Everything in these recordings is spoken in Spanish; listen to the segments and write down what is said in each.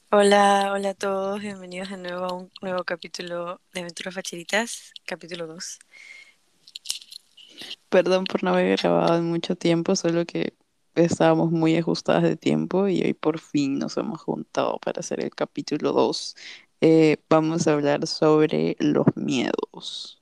Hola, hola a todos, bienvenidos de nuevo a un nuevo capítulo de Aventuras Facheritas, capítulo 2. Perdón por no haber grabado en mucho tiempo, solo que estábamos muy ajustadas de tiempo y hoy por fin nos hemos juntado para hacer el capítulo 2. Vamos a hablar sobre los miedos.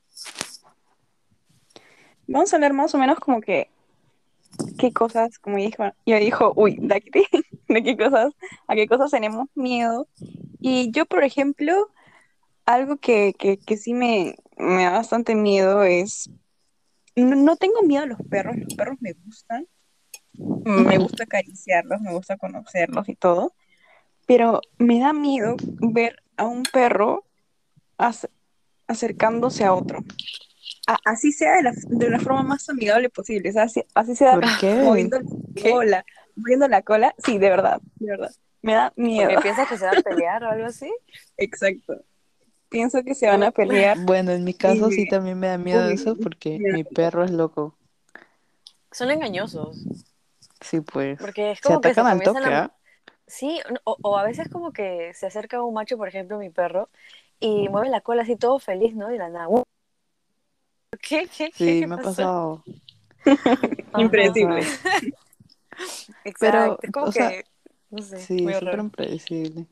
Vamos a hablar más o menos como que qué cosas, como yo dijo, uy, de aquí, de qué cosas, a qué cosas tenemos miedo. Y yo, por ejemplo, algo que sí me da bastante miedo es, no tengo miedo a los perros me gustan, me Ujú. gusta acariciarlos, me gusta conocerlos y todo, pero me da miedo ver a un perro ac- acercándose a otro. Así sea de la forma más amigable posible, o sea, así sea ¿Por qué? moviendo la ¿Qué? cola, moviendo la cola, sí, de verdad, me da miedo. ¿Porque piensas que se va a pelear o algo así? Exacto. Pienso que se van a No, pelear Bueno, en mi y caso sí también me da miedo uy, eso porque me da mi cosa. perro es loco. son engañosos, Sí, pues. porque es Se como que se atacan al comienzan toque, a... ¿ah? Sí, o a veces como que se acerca un macho, por ejemplo, mi perro, y mueve la cola así todo feliz, ¿no? Y de la nada, ¿qué, qué, qué, Sí, qué me ha pasó? pasado. Me ha Ajá, pasado. Impredecible. Pero, exacto, es como o sea, que, no sé, sí, muy súper raro. impredecible.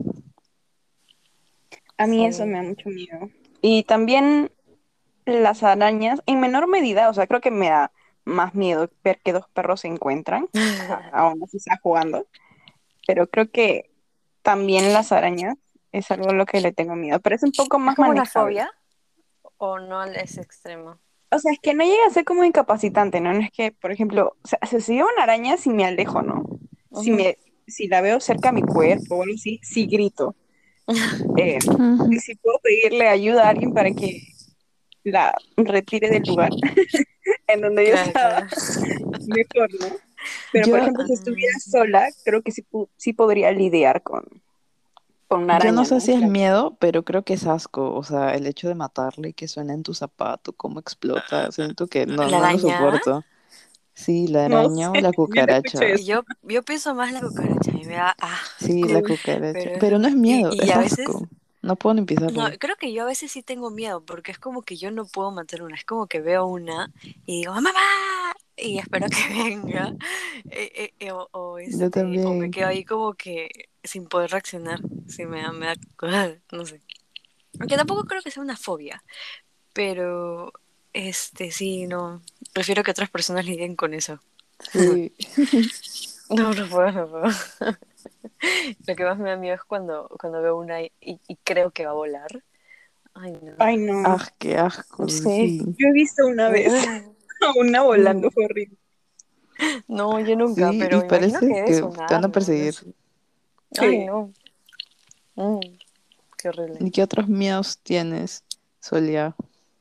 A mí eso me da Sí. mucho miedo. Y también las arañas, en menor medida, o sea, creo que me da más miedo ver que dos perros se encuentran, aún así está jugando, pero creo que también las arañas es algo a lo que le tengo miedo, pero es un poco ¿Es más como una manejable. fobia o no a ese extremo? O sea, es que no llega a ser como incapacitante, ¿no? No es que, por ejemplo, o sea, si veo una araña, si me alejo, ¿no? Si Ujú. me, si la veo cerca a mi cuerpo o algo así, sí grito. Y Ujú. si puedo pedirle ayuda a alguien para que la retire del lugar en donde yo Claro, estaba, claro. mejor, ¿no? Pero, por Yo, ejemplo, si estuviera Ah, sola, creo que sí, sí podría lidiar con una yo no araña, sé ¿no? si es miedo, pero creo que es asco. O sea, el hecho de matarle y que suene en tu zapato, cómo explota, siento que no, la no lo araña, soporto. Sí, la No araña o sé, la yo no escucho cucaracha. eso. yo pienso más la cucaracha, y me da Sí, la asco, Uy, cucaracha. pero Pero no es miedo, y es a veces, asco. No puedo ni no, pisarla. creo que yo a veces sí tengo miedo, porque es como que yo no puedo matar una, es como que veo una y digo, ¡mamá! Y espero que venga, Yo o me también. quedo ahí como que sin poder reaccionar, sí me da, no sé. Aunque tampoco creo que sea una fobia, pero sí, no, prefiero que otras personas lidien con eso. Sí. No, no puedo, no puedo. Lo que más me da miedo es cuando veo una y creo que va a volar. Ay, no. ay, no. Ah, qué asco, Sí. sí. Yo he visto una vez a una volando, Mm. fue horrible. No, yo nunca, Sí, pero y me imagino parece que debe que te sonar, van a ¿no? Algo perseguir. así. Ay, Sí. no. Mm, qué horrible. ¿Y qué otros miedos tienes, Solia?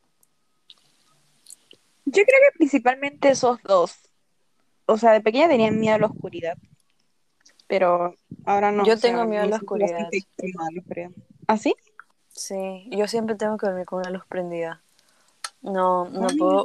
Yo creo que principalmente esos dos. O sea, de pequeña tenía miedo a la oscuridad, pero ahora no, o Yo sea, tengo miedo a me la siento oscuridad. bastante cómoda en la oscuridad. ¿Ah, sí? Sí, yo siempre tengo que dormir con una luz prendida. No, Ah, no puedo,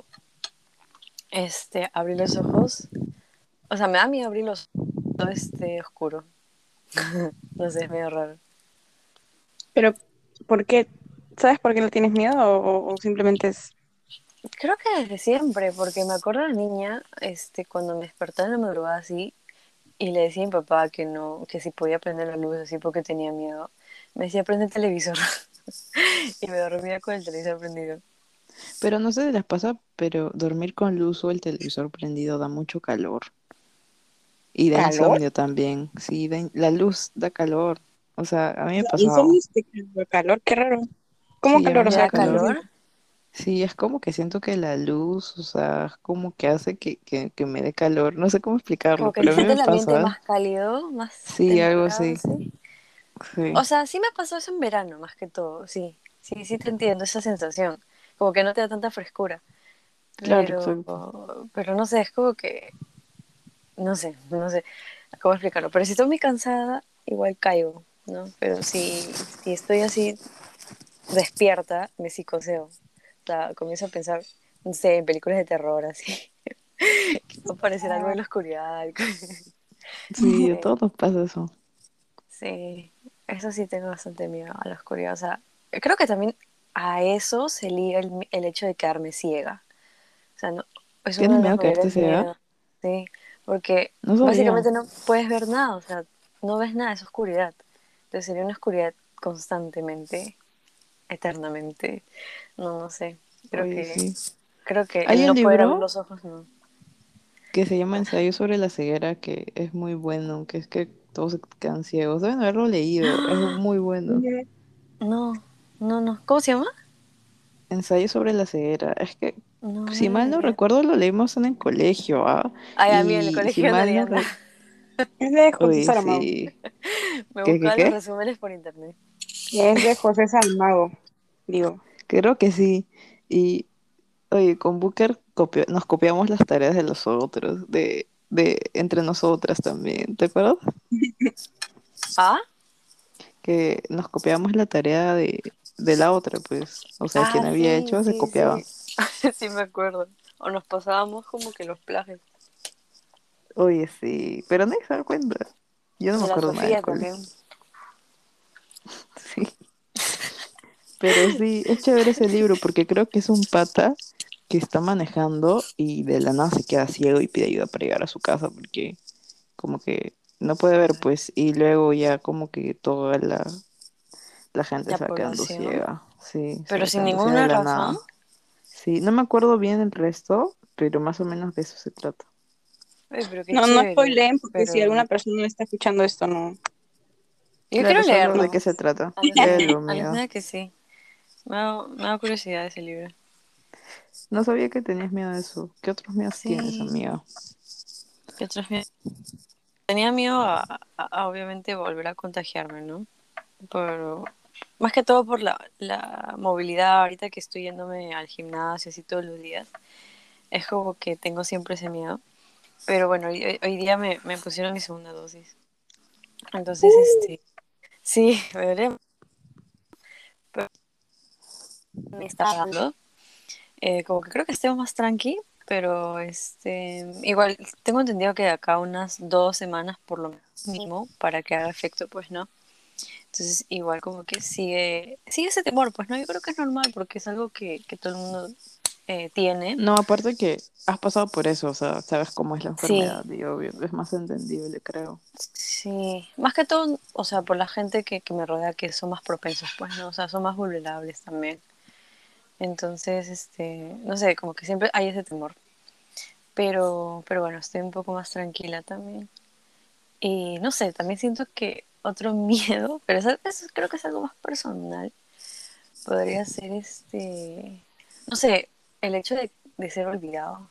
abrir los ojos. O sea, me da miedo abrir los ojos, todo oscuro. No sé, es medio raro. pero ¿por qué? ¿Sabes por qué no tienes miedo o simplemente es... Creo que desde siempre, porque me acuerdo de niña, cuando me despertaba en la madrugada así, y le decía a mi papá que no, que si podía prender la luz así porque tenía miedo. Me decía, prende el televisor. Y me dormía con el televisor prendido. Pero no sé si les pasa, pero dormir con luz o el televisor prendido da mucho calor. Y da ¿Calor? insomnio también. Sí, la luz da calor. O sea, a mí O me ha sea, pasado. insomnio de calor, qué raro. ¿Cómo Sí, a mí calor? O me ¿Te da sea, da ¿cómo se calor. calor? siente? Sí, es como que siento que la luz, o sea, es como que hace que me dé calor. No sé cómo explicarlo, Como que pero se a mí siente me el ambiente pasa. más cálido, más Sí, algo templado, así. ¿sí? Sí, O sea, sí me pasó eso en verano, más que todo, sí. Sí, sí te entiendo esa sensación. Como que no te da tanta frescura. claro, Pero, exacto. pero no sé, es como que, no sé cómo explicarlo. Pero si estoy muy cansada, igual caigo, ¿no? Pero si estoy así despierta, me psicoseo. O sea, comienzo a pensar, no sé, en películas de terror, así. Que va a aparecer algo Ah, en la oscuridad. Sí, a Sí, todos nos pasa eso. sí. eso sí tengo bastante miedo a la oscuridad. O sea, creo que también a eso se liga el hecho de quedarme ciega. O sea, no, es uno ¿Tienes de los miedo a quedarte mayores ciega? miedos, ¿sí? Porque No sabía. básicamente no puedes ver nada, o sea, no ves nada, es oscuridad. Entonces sería una oscuridad constantemente, eternamente. No, no sé. Creo Oye, que, sí. creo que Hay el un no poder abrir libro los ojos, no. que se llama No, Ensayo sobre la ceguera que es muy bueno, que es que todos se quedan ciegos. Deben haberlo leído, es muy bueno. Ujú. no, no, no. ¿Cómo se llama? Ensayo sobre la ceguera. Es que, No, no si lo mal no leí. recuerdo, lo leímos en el colegio, ¿ah? Ay, a mí en el Y si colegio no mal leía no nada. Es de José Uy, Saramago. sí. Me ¿Qué, buscaba los qué? resúmenes por internet. Es de José Saramago, digo. Creo que sí. Y, oye, con Booker nos copiamos las tareas de los otros, de entre nosotras también. ¿Te acuerdas? ¿Ah? Que nos copiamos la tarea de la otra, pues. O sea, quien Ah, había sí, hecho se sí, copiaba. sí. Sí me acuerdo. O nos pasábamos como que los plagios. Oye, sí. Pero nadie se da cuenta. Yo no me De la acuerdo nada del Sofía cole. también. Sí. Pero sí, es chévere ese libro porque creo que es un pata que está manejando y de la nada se queda ciego y pide ayuda para llegar a su casa porque como que no puede ver, pues, y luego ya como que toda la gente La se va quedando población. ciega. Sí, se Pero va sin quedando ciega de ninguna la razón. nada. Sí, no me acuerdo bien el resto, pero más o menos de eso se trata. Ay, pero qué No, no chévere. spoileen porque si Pero alguna persona está escuchando esto, no. yo Claro, quiero solo de leerlo. qué se trata. Léelo, amiga. Alucina que sí. Me da curiosidad ese libro. No sabía que tenías miedo de eso. ¿Qué otros miedos tienes, Sí. amiga? ¿Qué otros miedos? Tenía miedo a obviamente volver a contagiarme, ¿no? Pero más que todo por la movilidad. Ahorita que estoy yéndome al gimnasio así todos los días. Es como que tengo siempre ese miedo. Pero bueno, hoy día me pusieron mi segunda dosis. Entonces, sí, me duele, pero me está dando. Como que creo que estemos más tranqui, pero igual tengo entendido que de acá unas 2 semanas por lo mínimo para que haga efecto, pues no. Entonces, igual como que sigue ese temor, pues no, yo creo que es normal porque es algo que todo el mundo tiene. No, aparte que has pasado por eso, o sea, sabes cómo es la Sí, enfermedad y obvio, es más entendible, creo. sí, más que todo, o sea, por la gente que me rodea que son más propensos, pues no, o sea, son más vulnerables también. Entonces, no sé, como que siempre hay ese temor. Pero bueno, estoy un poco más tranquila también. Y no sé, también siento que otro miedo, pero eso creo que es algo más personal, podría ser no sé, el hecho de ser olvidado.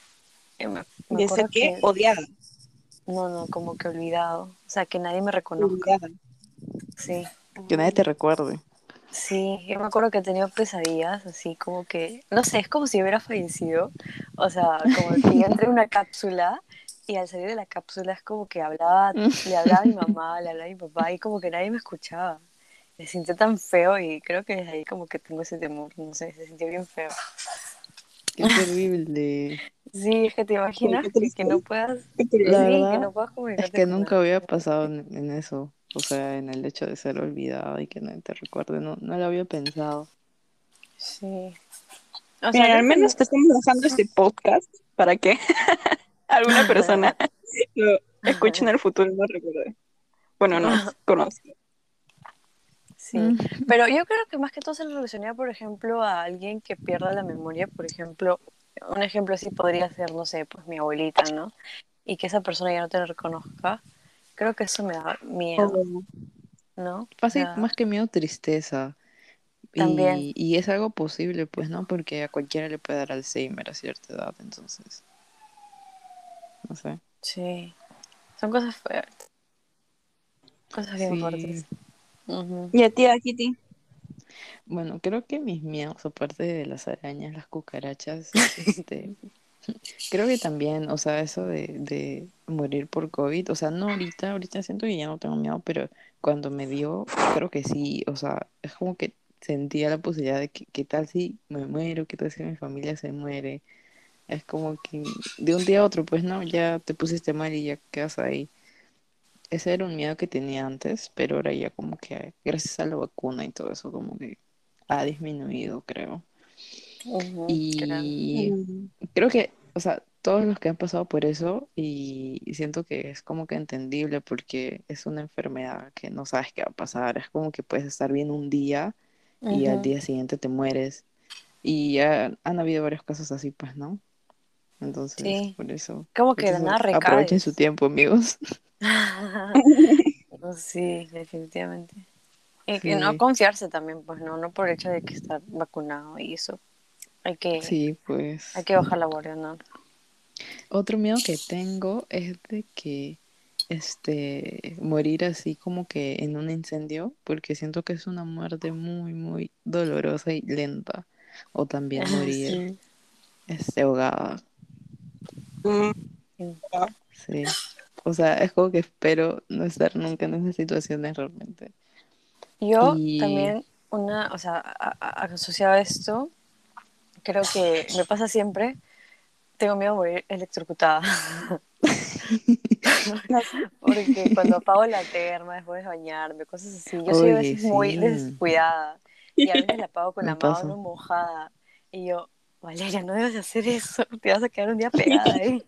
Me ¿De ser acuerdo qué? que, Odiada. no, no, como que olvidado, o sea, que nadie me reconozca, Olvidada. sí. Que nadie Ah, te recuerde. Sí, yo me acuerdo que he tenido pesadillas, así como que, no sé, es como si hubiera fallecido, o sea, como que yo entré en una cápsula y al salir de la cápsula es como que le hablaba a mi mamá, le hablaba a mi papá y como que nadie me escuchaba. Me sintió tan feo y creo que desde ahí como que tengo ese temor, no sé, se sintió bien feo. Qué terrible. Sí, es que te qué, imaginas qué que triste. no puedas, Qué La triste. sí, que verdad no puedas es comunicarte que con nunca nadie. había pasado en eso, o sea, en el hecho de ser olvidado y que nadie te recuerde, no, no lo había pensado. Sí, o sea, Miren, al creo que menos no, te estamos dejando este podcast para que alguna persona lo escuche en el futuro y no recuerde. Bueno, nos conozca. sí, Mm. pero yo creo que más que todo se relacionaría, por ejemplo, a alguien que pierda la memoria, por ejemplo, un ejemplo así podría ser, no sé, pues mi abuelita, ¿no? Y que esa persona ya no te reconozca, creo que eso me da miedo, O ¿no? O Fácil, sea, más que miedo, tristeza. también, Y es algo posible, pues, ¿no? Porque a cualquiera le puede dar Alzheimer a cierta edad, entonces, no sé. sí, son cosas fuertes, cosas bien Sí, fuertes. Ujú. y a ti, a Kitty. bueno, creo que mis miedos, aparte de las arañas, las cucarachas, es creo que también, o sea, eso de morir por COVID, o sea, no ahorita, ahorita siento que ya no tengo miedo, pero cuando me dio, creo que sí, o sea, es como que sentía la posibilidad de que, ¿qué tal si me muero? ¿Qué tal si mi familia se muere? Es como que de un día a otro, pues no, ya te pusiste mal y ya quedas ahí. ese era un miedo que tenía antes, pero ahora ya como que gracias a la vacuna y todo eso como que ha disminuido, creo. Ujú, claro. Y Mm. creo que, o sea, todos los que han pasado por eso y siento que es como que entendible porque es una enfermedad que no sabes qué va a pasar. Es como que puedes estar bien un día y al Ujú, día siguiente te mueres. Y ya han habido varios casos así, pues, ¿no? Entonces, sí, por eso. como que de nada Entonces, aprovechen su recaes. tiempo, amigos. No, sí, definitivamente. Y que no Sí, confiarse también, pues no, no por el hecho de que estar vacunado y eso. Hay que, sí, hay pues. que bajar la guardia, ¿no? Otro miedo que tengo es de que morir así como que en un incendio, porque siento que es una muerte muy, muy dolorosa y lenta. O también morir Sí. ahogada. Mm, Sí. Sí. O sea, es como que espero no estar nunca en esas situaciones realmente. Yo Y también, o sea, asociado a esto, creo que me pasa siempre, tengo miedo de morir electrocutada. no sé. Porque cuando apago la terma después de bañarme, cosas así, yo soy a oye, veces muy sí, descuidada y a veces la apago con la me mano pasa. mojada y yo, Valeria, no debes hacer eso, te vas a quedar un día pegada ahí.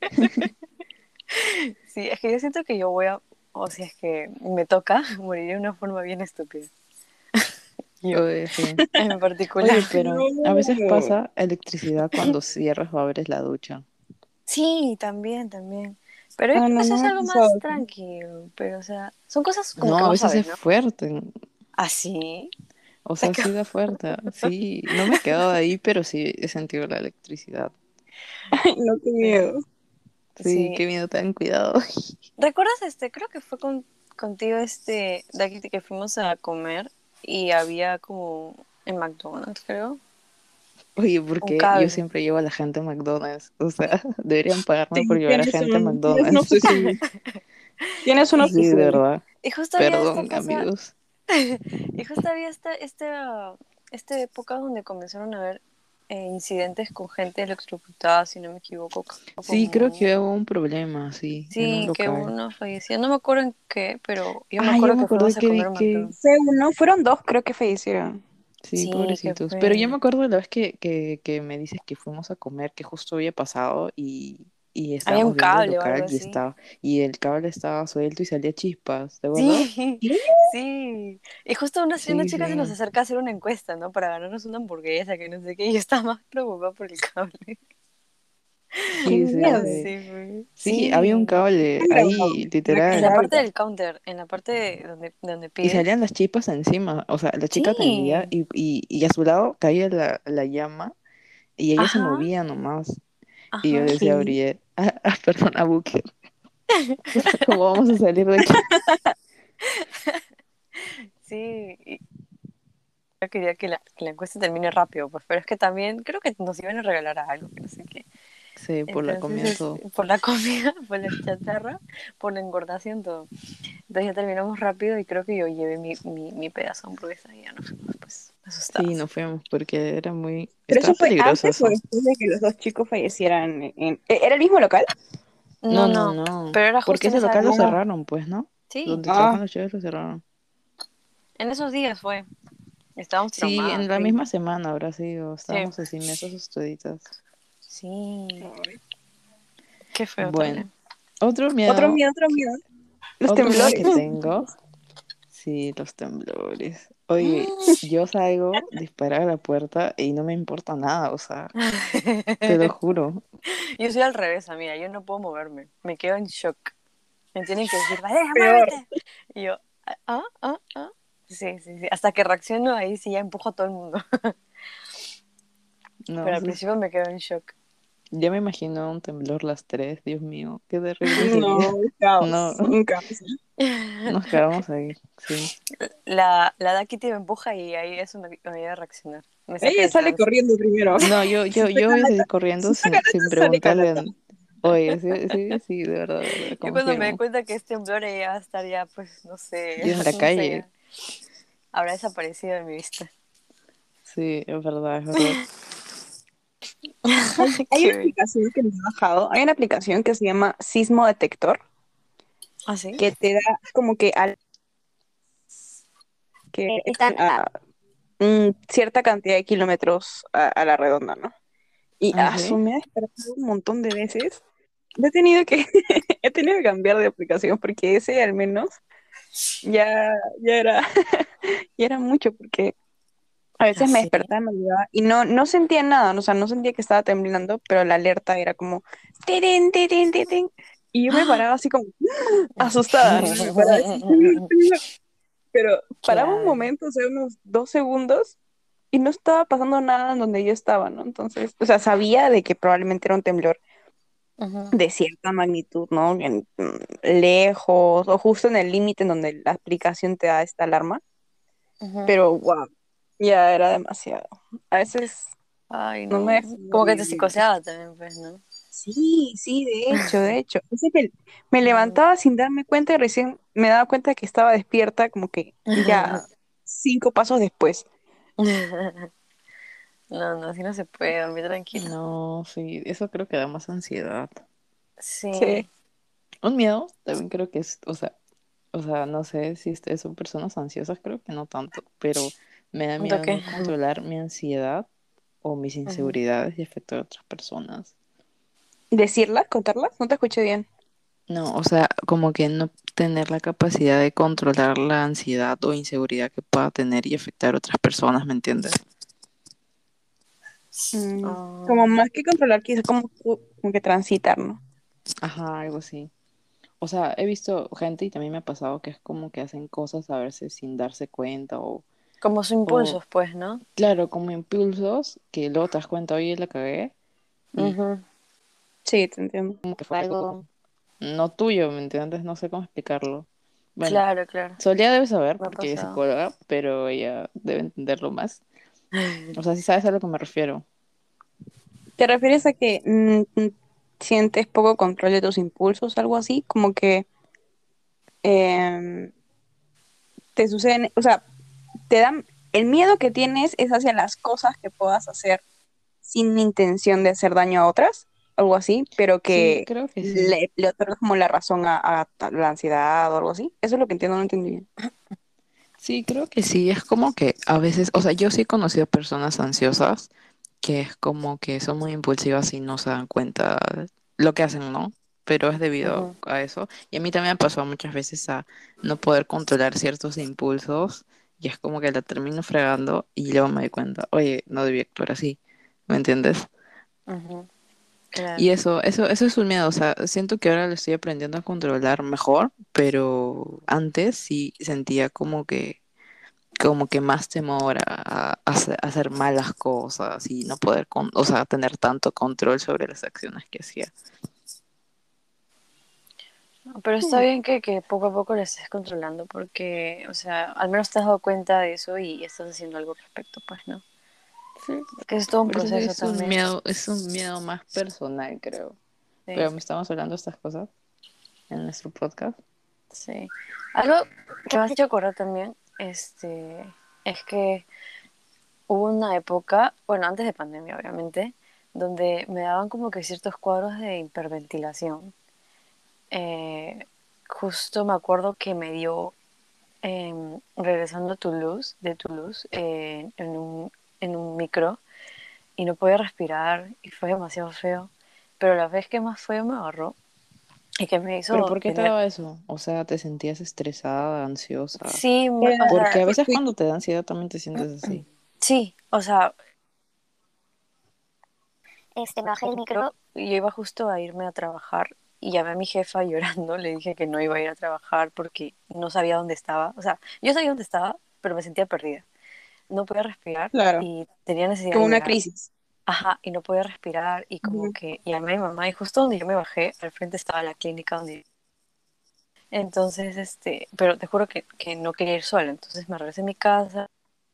Sí, es que yo siento que yo voy a, o si es que me toca, morir de una forma bien estúpida. Yo, Oye, sí. en particular. Oye, pero a veces No. pasa electricidad cuando cierras o abres la ducha. Sí, también, también. Pero yo Ah, creo que no, eso no es me ha algo más pasado. tranquilo, pero o sea, son cosas como que No, a no veces sabes, es ¿no? fuerte. Así. O sea, sí da fuerte. Sí, no me he quedado ahí, pero sí he sentido la electricidad. Ay, no, qué Sí. miedo. Sí, Sí. qué miedo, ten cuidado. ¿Recuerdas creo que fue contigo de aquí que fuimos a comer y había como en McDonald's, creo, Oye, un porque yo cable. siempre llevo a la gente a McDonald's. O sea, deberían pagarme por Sí, llevar a gente a tienes una McDonald's. obsesión. Tienes una Sí, de obsesión. verdad. Y justo había esta Perdón, cosa, amigos. y justo había esta época donde comenzaron a haber incidentes con gente electrocutada, si no me equivoco, Sí, creo que como hubo un problema, sí, en un sí, que local. uno falleció. No me acuerdo en qué, pero yo me Ah, yo acuerdo me que acordé fuimos a que comer vi un que McDonald's. Fue uno, fueron dos, creo que fallecieron. sí, Sí, que pobrecitos. Pero yo fue. me acuerdo de la vez que me dices que fuimos a comer, que justo había pasado y Había un estábamos viendo el cable o algo local así. y el cable estaba suelto y salía chispas, ¿te acuerdas? Sí, ¿Qué? sí. Y justo una Sí, chica se nos sí, acerca a hacer una encuesta, ¿no? Para ganarnos una hamburguesa, que no sé qué. Y yo estaba más preocupada por el cable. Qué sí, sí, miedo. sí. Sí, güey. Sí, había un Sí. cable Han grabado ahí, para que En la literal. parte salga. del counter, en la parte donde Y pides. salían las chispas encima. O sea, la chica atendía Sí. y a su lado caía la llama y ella se Ajá, movía nomás. Y yo ajá. decía a ¿Qué? Briette, perdón, a Booker, ¿cómo vamos a salir de aquí? Sí. Y yo quería que la encuesta termine rápido, pues. Pero es que también creo que nos iban a regalar algo, que no sé qué. Sí, por la Entonces, comida y todo. por la comida, por la chatarra, por la engordación, todo. Entonces ya terminamos rápido y creo que yo llevé mi pedazo de hamburguesa y ya nos fuimos, pues, Sí, asustadas. nos fuimos porque era muy... ¿Pero Estaba eso fue peligroso antes o eso. después de que los dos chicos fallecieran ¿Era el mismo local? No, No, no, no, no. pero era Porque justo en ese esa local lo época. Ah, cerraron, pues, ¿no? Sí, Donde ah, trabajan los chefs lo cerraron. en esos días fue. Estábamos Sí, traumadas, en la sí. misma semana habrá sido. Sí, Estábamos así, mesas estuditas. sí. ay. Qué feo Bueno, también. otro miedo, Otro miedo. Los otro miedo que temblores. tengo. Sí, los temblores. Oye, yo salgo, disparo a la puerta y no me importa nada, o sea, te lo juro. Yo soy al revés, amiga. Yo no puedo moverme. Me quedo en shock. Me tienen que decir, Valeria, Peor. muévete. Y yo, ah. Sí, sí, sí. Hasta que reacciono ahí sí ya empujo a todo el mundo. No, Pero al principio me quedo en shock. ya me imagino un temblor las tres, Dios mío, qué terrible No, sería. un No, caos, un caos. nos quedamos ahí, sí. La Dakiti me empuja y ahí eso me ayuda a reaccionar. Me saca Ella de sale trance. corriendo primero. No, Si está yo voy a calata, seguir corriendo si está sin calata, sale preguntarle. calata. Oye, sí, sí, sí, de verdad, Yo cuando me doy confirmo. cuenta que es temblor ella va a estar ya, pues, no sé, Y en la no sé, calle, ya habrá desaparecido de mi vista. sí, es verdad, es verdad. Hay una Qué bello. aplicación que me he bajado, hay una aplicación que se llama Sismo Detector, ¿Ah, sí? que te da como que, que están a cierta cantidad de kilómetros a la redonda, ¿no? Y ¿Ah, sí? me ha despertado un montón de veces. He tenido que, he tenido que cambiar de aplicación porque ese al menos ya era, ya era mucho porque a ¿Ah, veces me sí? despertaba, me olvidaba y no sentía nada, ¿no? O sea, no sentía que estaba temblando, pero la alerta era como tirín, tirín, tirín. Y yo me paraba así como asustada, ¿no? Me paraba así, pero paraba un Claro. momento, o sea, unos 2 segundos y no estaba pasando nada en donde yo estaba, ¿no? Entonces, o sea, sabía de que probablemente era un temblor Ujú, de cierta magnitud, ¿no? Lejos o justo en el límite en donde la aplicación te da esta alarma, ujú. pero wow, ya era demasiado. A veces Ay, no me no. dejaba Como que te dormir. psicoseaba también, pues, ¿no? Sí, sí, de hecho, de hecho. Así que me Mm. levantaba sin darme cuenta y recién me daba cuenta que estaba despierta como que ya 5 pasos después. No, no, así no se puede dormir tranquila. No, sí, eso creo que da más ansiedad. Sí. Sí. Un miedo también creo que es, o sea, no sé si ustedes son personas ansiosas, creo que no tanto, pero me da ¿Un miedo toque? no controlar mi ansiedad o mis Ujú. inseguridades y afectar a otras personas. ¿Decirlas? ¿Contarlas? No te escuché bien. No, o sea, como que no tener la capacidad de controlar la ansiedad o inseguridad que pueda tener y afectar a otras personas, ¿me entiendes? Mm, como Ah, más que controlar, quizás como que transitar, ¿no? Ajá, algo así. O sea, he visto gente y también me ha pasado que es como que hacen cosas a veces sin darse cuenta como sus o impulsos, pues, ¿no? claro, como impulsos que luego te das cuenta, oye, la cagué y Ujú. Sí, te entiendo. como que fue algo no tuyo, ¿me entiendes? No sé cómo explicarlo. Bueno, Claro, claro. Solía debe saber Me ha porque ella es pasado. psicóloga, pero ella debe entenderlo más. O sea, si sabes a lo que me refiero. ¿Te refieres a que sientes poco control de tus impulsos, algo así? Como que em, te suceden, o sea, te dan, el miedo que tienes es hacia las cosas que puedas hacer sin intención de hacer daño a otras, algo así, pero Sí, que creo que sí. le otorgas como la razón a la ansiedad o algo así. Eso es lo que entiendo, no entendí bien. Sí, creo que sí. Es como que a veces, o sea, yo sí he conocido personas ansiosas que es como que son muy impulsivas y no se dan cuenta lo que hacen, ¿no? Pero es debido Ujú. a eso. Y a mí también me ha pasado muchas veces a no poder controlar ciertos impulsos y es como que la termino fregando y luego me doy cuenta, oye, no debí actuar así, ¿me entiendes? Ujú. Y Claro. eso es un miedo, o sea, siento que ahora lo estoy aprendiendo a controlar mejor, pero antes sí sentía como que más temor a hacer malas cosas y no poder, o sea, tener tanto control sobre las acciones que hacía. No, pero está Hmm, bien que poco a poco lo estés controlando porque, o sea, al menos te has dado cuenta de eso y estás haciendo algo al respecto, pues, ¿no? Sí, Porque es todo un por eso proceso también. es un miedo más personal, creo. Sí, Pero me estamos hablando de estas cosas en nuestro podcast. sí. Algo que me has hecho acordar también, es que hubo una época, bueno, antes de pandemia, obviamente, donde me daban como que ciertos cuadros de hiperventilación. Eh, Justo me acuerdo que me dio regresando a Toulouse, de Toulouse, en un micro y no podía respirar y fue demasiado feo. Pero la vez que más feo me agarró y que me ¿Pero hizo por qué te tener, daba eso? O sea, ¿te sentías estresada, ansiosa? sí, o Porque sea, a veces fortuito. cuando te da ansiedad también te sientes así. sí, o sea, me bajé del micro y yo iba justo a irme a trabajar y llamé a mi jefa llorando, le dije que no iba a ir a trabajar porque no sabía dónde estaba. O sea, yo sabía dónde estaba, pero me sentía perdida. No podía respirar Claro, y tenía necesidad como de una llorar. crisis. Ajá, y no podía respirar y como Ujú. que llamé a mi mamá y justo donde yo me bajé, al frente estaba la clínica donde... Entonces, pero te juro que no quería ir sola, entonces me regresé a mi casa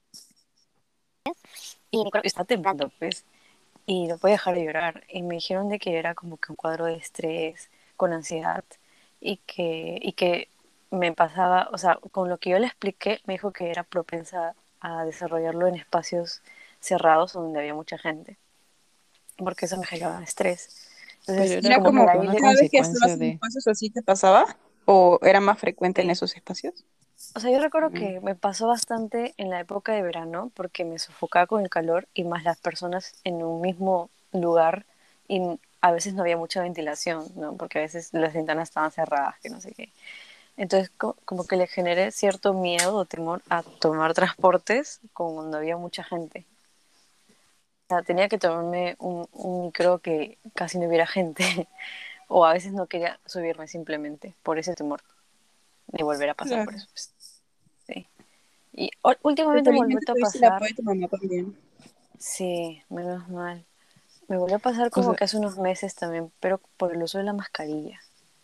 y me acuerdo que estaba temblando, pues, y no podía dejar de llorar. Y me dijeron de que era como que un cuadro de estrés, con ansiedad, y que me pasaba, o sea, con lo que yo le expliqué, me dijo que era propensa a desarrollarlo en espacios cerrados donde había mucha gente, porque eso me generaba estrés. Pero Entonces, era Era como que como como, de que ahí una le... cada vez que consecuencia estabas en de... espacios así te pasaba. ¿O era más frecuente en Sí. esos espacios? O sea, yo recuerdo Mm, que me pasó bastante en la época de verano porque me sofocaba con el calor y más las personas en un mismo lugar y a veces no había mucha ventilación, ¿no? Porque a veces las ventanas estaban cerradas, que no sé qué. Entonces, como que le generé cierto miedo o temor a tomar transportes cuando había mucha gente. O sea, tenía que tomarme un micro que casi no hubiera gente. O a veces no quería subirme simplemente por ese temor de volver a pasar por claro. eso. Pues, sí. Y Pero últimamente me volvió felizmente a tuviste el pasar. apoyo de tu mamá también. Sí, menos mal. Me volvió a pasar O como sea, que hace unos meses también, pero por el uso de la mascarilla,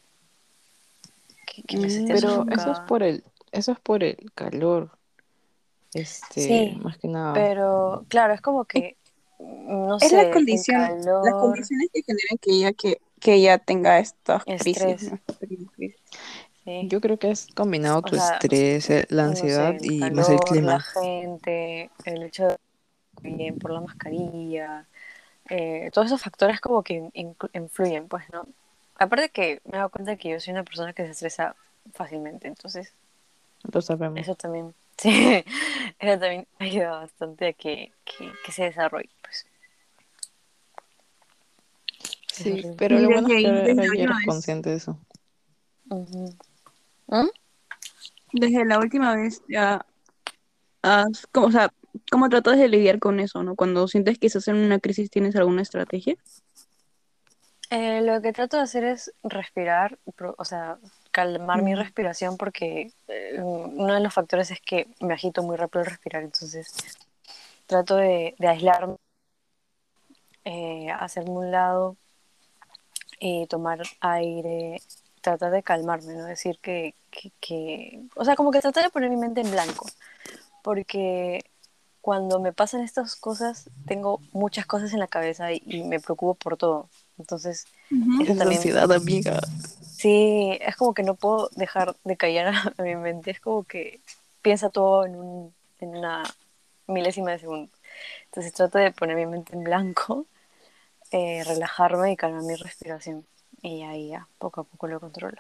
que me sentía pero sofocada. eso es por el calor, Sí, más que nada. pero claro, es como Es que, no es la sé, el condición, las calor, condiciones que generan que ella tenga estas crisis, estrés, ¿no? Estas pequeñas crisis. sí. Yo creo que es combinado O tu sea, estrés, la no sé, ansiedad el y más el calor, la clima. gente, el hecho de bien por la mascarilla, todos esos factores como que influyen, pues, ¿no? Aparte que me he dado cuenta que yo soy una persona que se estresa fácilmente, entonces Lo sabemos. eso también, sí, eso también ayuda bastante a que se desarrolle, pues, es Sí, horrible. pero Y lo bueno desde es que ahí, ahora desde la ya última eres vez, consciente de eso. Ujú. ¿Mm? desde la última vez ya o sea, ¿cómo tratas de lidiar con eso, no? Cuando sientes que estás en una crisis, ¿tienes alguna estrategia? Lo que trato de hacer es respirar, o sea, calmar mi Mm, respiración porque uno de los factores es que me agito muy rápido al respirar, entonces trato de aislarme, hacerme un lado y tomar aire, tratar de calmarme, ¿no? Decir o sea, como que tratar de poner mi mente en blanco, porque cuando me pasan estas cosas tengo muchas cosas en la cabeza y me preocupo por todo, entonces ujú. eso Es también. ansiedad, amiga. Sí, es como que no puedo dejar de callar a mi mente, es como que piensa todo en una milésima de segundo. Entonces trato de poner mi mente en blanco, relajarme y calmar mi respiración. Y ahí ya, poco a poco lo controlo.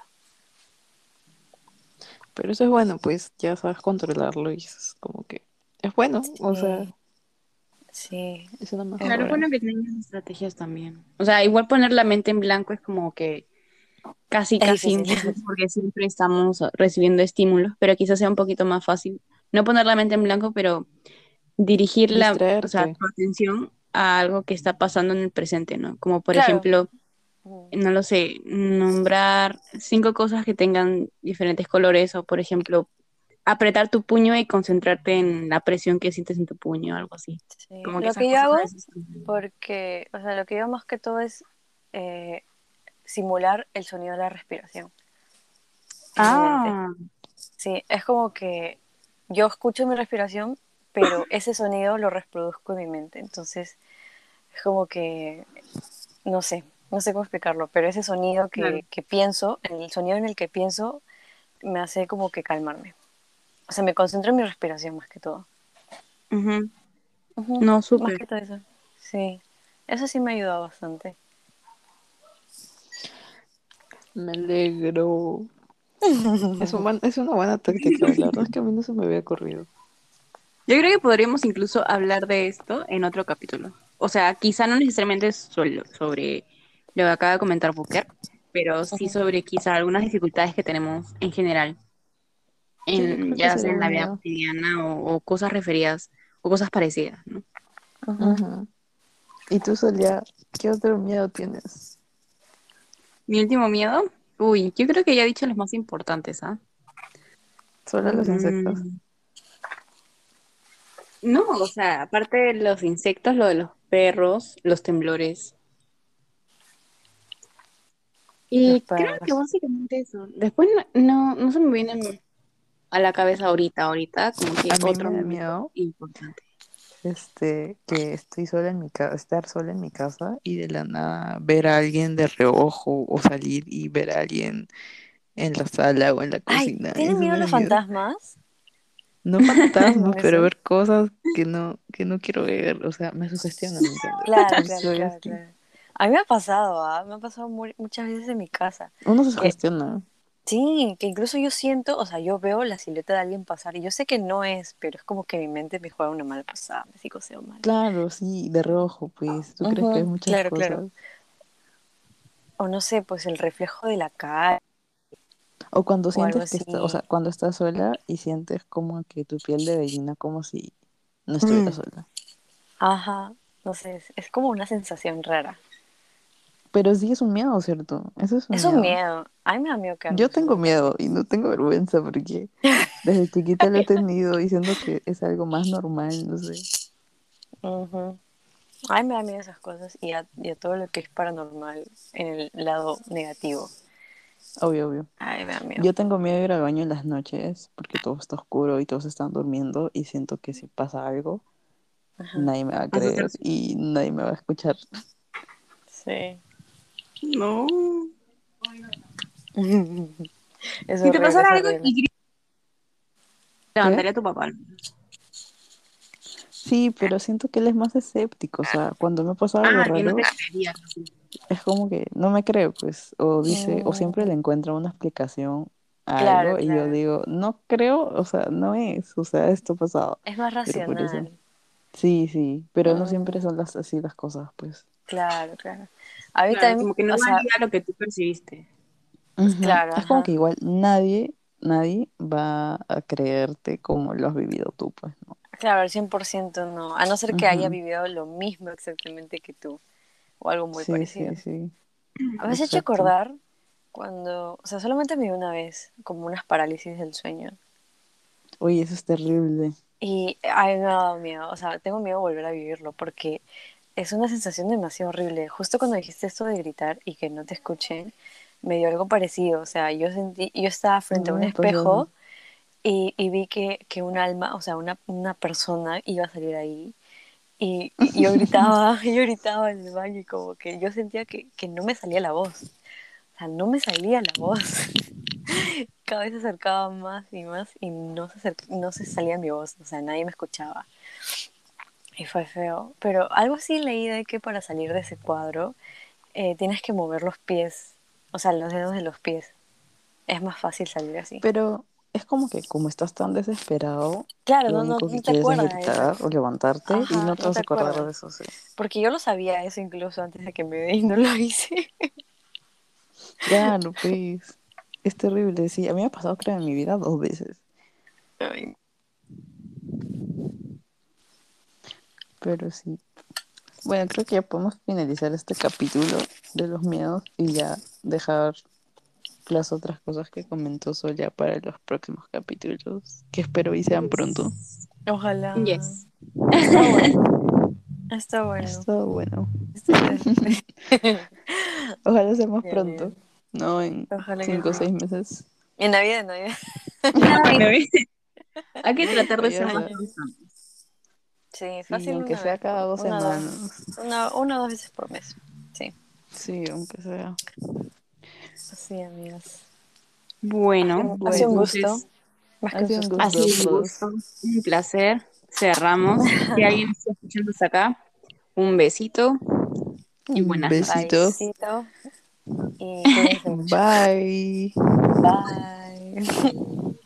Pero eso es bueno, pues ya sabes controlarlo y es como que es bueno, o sea, Sí, sí, es una Claro, es mejora. bueno que tengas estrategias también. O sea, igual poner la mente en blanco es como que es casi difícil. imposible porque siempre estamos recibiendo estímulos, pero quizás sea un poquito más fácil. No poner la mente en blanco, pero dirigir o sea, Distraerte. tu atención a algo que está pasando en el presente, ¿no? Como por Claro. ejemplo, Mm. no lo sé, nombrar 5 cosas que tengan diferentes colores o por ejemplo, apretar tu puño y concentrarte en la presión que sientes en tu puño, algo así. Sí. Como que Lo esas que yo cosas a hago, veces. porque, o sea, lo que yo más que todo es eh, simular el sonido de la respiración en mi mente. Ah, Sí, es como que yo escucho mi respiración, pero ese sonido lo reproduzco en mi mente. Entonces, es como que, no sé cómo explicarlo, pero ese sonido claro. que pienso, el sonido en el que pienso, me hace como que calmarme. O sea, me concentro en mi respiración más que todo. Ujú. Ujú, No, más súper. que todo eso. Sí, eso sí me ha ayudado bastante. Me alegro. Es una buena táctica, la verdad es que a mí no se me había ocurrido. Yo creo que podríamos incluso hablar de esto en otro capítulo. O sea, quizá no necesariamente sobre lo que acaba de comentar Booker, pero sí Ujú. sobre quizá algunas dificultades que tenemos en general, Sí, yo creo que ya sea sería en la buena vida idea. cotidiana o cosas referidas o cosas parecidas, ¿no? Ujú. Ujú. ¿Y tú, Celia, qué otro miedo tienes? Mi último miedo, uy, yo creo que ya he dicho los más importantes, ¿ah? ¿Solo los insectos? Mm, no, o sea, aparte de los insectos, lo de los perros, los temblores. Los Y creo que perros. básicamente eso. Después no se me vienen a la cabeza ahorita, como que A mí otro me da momento miedo, importante. que estoy sola en mi casa, estar sola en mi casa y de la nada ver a alguien de reojo o salir y ver a alguien en la sala o en la Ay, cocina. ¿tienen Eso miedo me a da los miedo. fantasmas? No fantasmas, pero Eso. ver cosas que no quiero ver. O sea, me sugestiona, ¿me entiendes? Claro, Y claro, soy claro, así. claro. A mí me ha pasado, ¿ah? Me ha pasado muchas veces en mi casa. Uno se Que sugestiona. Sí, que incluso yo siento, o sea, yo veo la silueta de alguien pasar y yo sé que no es, pero es como que mi mente me juega una mala pasada, me psicoseo mal. Claro, sí, de rojo, pues. ¿Tú crees que hay Ujú, muchas claro, claro. cosas? O no sé, pues el reflejo de la cara O cuando o algo sientes que está, o sea, así. cuando estás sola y sientes como que tu piel de gallina, como si no estuvieras Mm, sola. ajá, no sé, es como una sensación rara. Pero sí es un miedo, ¿cierto? Eso es un Es un miedo. miedo. A mí me da miedo Yo quedarme tengo sola miedo casi. y no tengo vergüenza porque desde chiquita lo he tenido diciendo que es algo más normal, no sé. Ujú. A mí me da miedo esas cosas y a todo lo que es paranormal en el lado negativo. Obvio, obvio. A mí me da miedo. Yo tengo miedo de ir al baño en las noches porque todo está oscuro y todos están durmiendo y siento que si pasa algo, Ajá. nadie me va a Vas a estar creer y nadie me va a escuchar. Sí. no. Es Si te horrible, pasara es algo horrible. y ¿Qué? levantaría a tu papá al menos. Sí, pero siento que él es más escéptico, o sea, cuando me pasa algo Ah, que no te raro, creería. Así. es como que no me creo, pues, o dice, o siempre le Mm, encuentra una explicación a claro, algo y yo claro. digo, no creo, o sea, no es, o sea, esto ha pasado, Es más pero por eso. racional. Sí, sí, pero no siempre Mm, son así las cosas, pues. claro, claro. A mí Claro, también, como que no o sea, valía lo que tú percibiste. Ujú. claro, Es como que ajá. igual nadie va a creerte como lo has vivido tú, pues, ¿no? Claro, al 100% no. A no ser que haya Ujú. vivido lo mismo exactamente que tú o algo muy Sí, parecido. sí, sí, A veces he hecho exacto. acordar cuando, o sea, solamente me dio una vez como unas parálisis del sueño. Oye, eso es terrible. Y a mí me ha dado miedo, o sea, tengo miedo de volver a vivirlo porque es una sensación demasiado horrible. Justo cuando dijiste esto de gritar y que no te escuchen, me dio algo parecido. O sea, yo sentí, yo estaba A frente a mí un me pasó eso. espejo y vi que un alma, o sea, una persona iba a salir ahí. Y yo gritaba, yo gritaba en el baño y como que yo sentía que no me salía la voz. O sea, no me salía la voz. Cada vez se acercaba más y no se salía mi voz. O sea, nadie me escuchaba. Y fue feo. Pero algo así leí de que para salir de ese cuadro tienes que mover los pies, o sea, los dedos de los pies. Es más fácil salir así. Pero es como que como estás tan desesperado, Claro, lo no, no, único que no te quieres es acuerdas de eso. gritar o levantarte y Ajá, no te no vas te a acordar de acuerdas. eso, sí. Porque yo lo sabía eso incluso antes de que me dé y no lo hice. Claro, pues. Es terrible, sí. A mí me ha pasado, creo, en mi vida 2 veces. Ay, Pero sí. Bueno, creo que ya podemos finalizar este capítulo de los miedos y ya dejar las otras cosas que comentó Sol ya para los próximos capítulos, que espero y sean pronto. ojalá. Yes. Está bueno. Está Ha bueno. estado bueno. Ojalá sea más Ya, pronto, bien. no en Ojalá que cinco o sí. 6 meses. En Navidad, en Navidad. No, y no, hay que tratar O de ser ya más sea, constantes. Sí, sí, fácil aunque una sea vez cada por, 2 semanas. una o dos veces por mes. Sí, Sí, aunque sea. así, amigas. Bueno, Ha sido un Bueno, gusto, entonces más que ha un sido un ha susto. gusto sido por un dos. gusto, un placer. Cerramos. Si alguien está escuchando hasta acá, un besito y Un buenas besito. noches. Bye, y cuídense mucho. Bye. Bye.